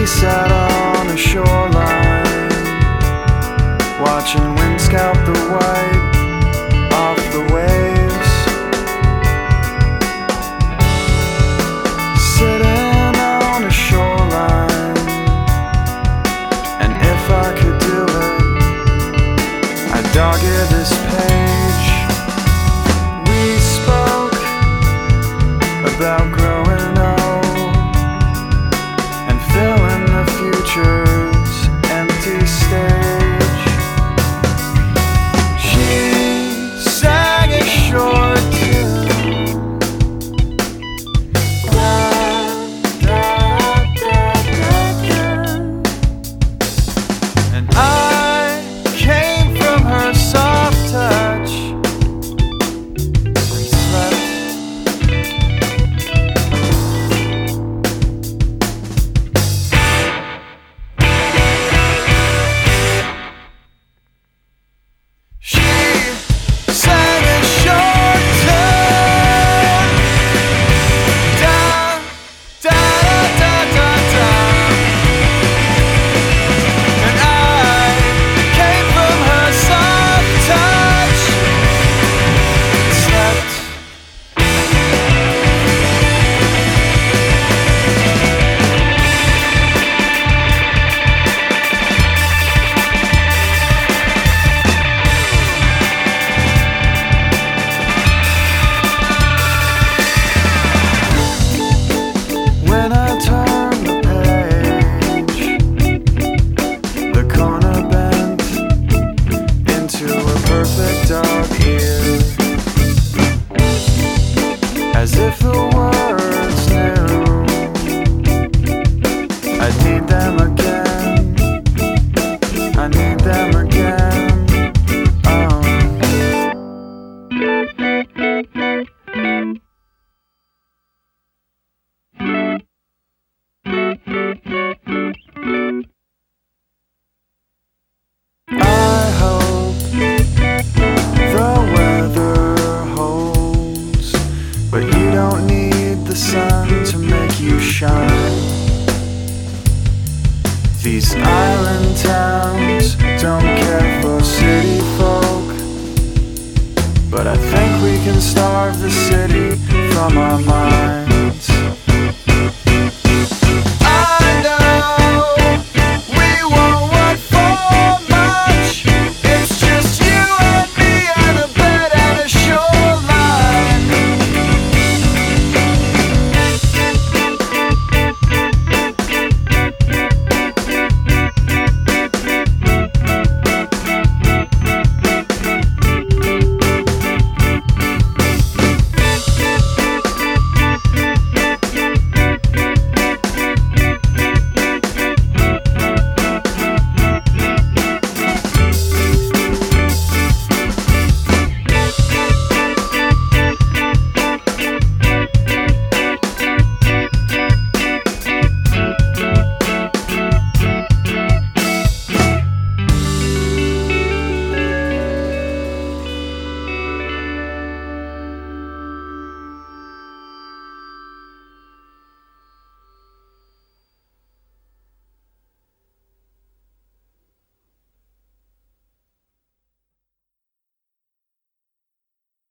sat on a shoreline, watching wind scalp the white off the waves, sitting on a shoreline. And if I could do it, I'd dog ear this page. We spoke about growing old and filling the future's empty stage. She sang a short tune. Da, da, da, da, da. And I came from her soft touch and slept. She sang a short tune. Da, da, da, da, da. And I came from her soft touch and slept. When I turned the page, the corner bent into a perfect dog ear, as if the words knew I'd need them again. I need them again. Oh. I hope the weather holds, but you don't need the sun to make you shine. These island towns don't care for city folk, but I think we can starve the city from our minds.